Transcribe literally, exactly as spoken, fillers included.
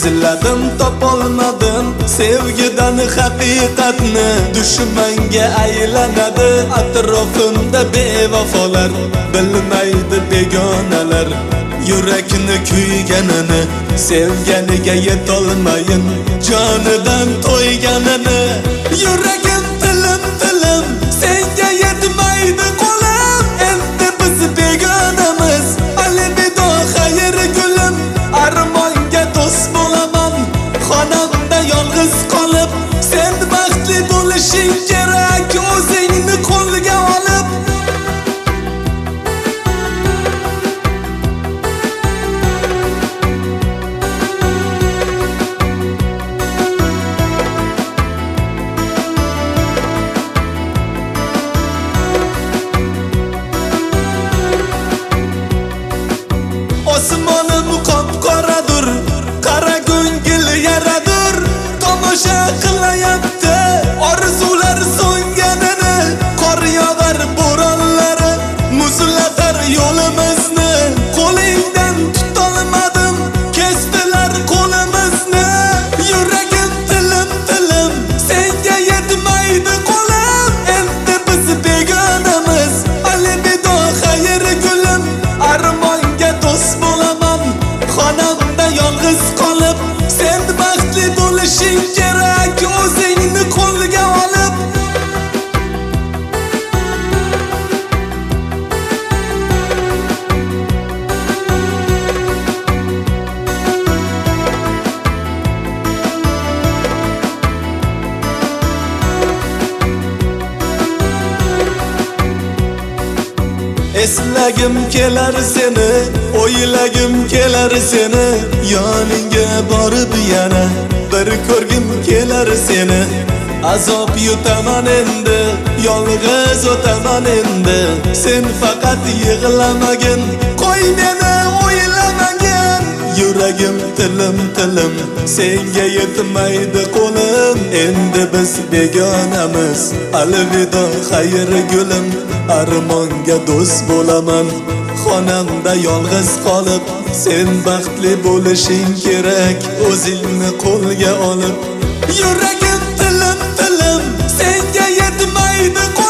izladim topolmadim sevgidan haqiqatni, dushmanga aylanadi atrofimda bevafolar, bilmaydi begonalar yurakni kuyganini, sevganiga yetolmayin jonidan to'yganini. Yuragim tilim tilim senga yetmaydi qo'lim, endi biz begonamiz, alvido xayr gulim. Armonga do'st bo'laman xonamda yolg'iz qolib, sen baxtli bo'lishing kerak o'zingni qo'lga olib. Osmonim qop-qoradur, qara ko'ngil yaradur, tomosha qilayapti orzular so'nganini. Qor yog'ar bo'ronlari muzlatar yo'limizni, qo'lingdan tutolmadim kesdilar qo'limizni. Yuragim tilim tilim senga yetmaydi qo'lim, endi biz begonamiz, alvido xayr gulim. Armonga do'st bo'laman xonamda yolg'iz qolib, sen baxtli bo'lishing kerak o'zingni qo'lga olib. Eslagim kelar seni, o'ylagim kelar seni, yoningga borib yana bir ko'rgim kelar seni. Azob yutaman endi, yolg'iz o'taman endi, sen faqat yig'lamagin, qo'y meni o'ylamagin. Yuragim tilim tilim senga yetmaydi qo'lim, endi biz begonamiz, alvido xayr gulim. Armonga do'st bo'laman xonamda yolg'iz qolib, sen baxtli bo'lishing kerak o'zingni qo'lga olib. Yuragim tilim tilim senga yetmaydi qo'lim.